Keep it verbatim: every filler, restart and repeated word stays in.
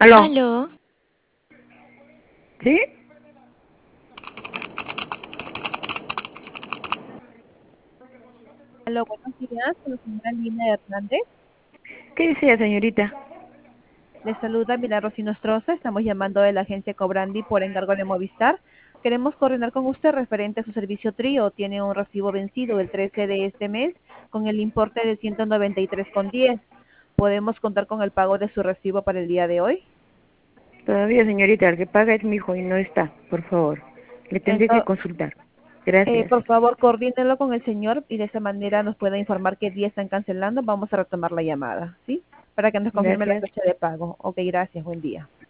Aló. Aló. ¿Sí? Aló, buenos días, con la señora Lina Hernández. ¿Qué desea, señorita? Les saluda Milagros Sinostroza. Estamos llamando de la agencia Cobrandi por encargo de Movistar. Queremos coordinar con usted referente a su servicio trío. Tiene un recibo vencido el trece de este mes con el importe de ciento noventa y tres con diez. ¿Podemos contar con el pago de su recibo para el día de hoy? Todavía, señorita, el que paga es mi hijo y no está, por favor. Le tendré que Entonces, consultar. eh, Gracias. por favor, coordínelo con el señor y de esa manera nos pueda informar qué día están cancelando. Vamos a retomar la llamada, ¿sí? Para que nos confirme la Gracias. fecha de pago. Ok, gracias. Buen día.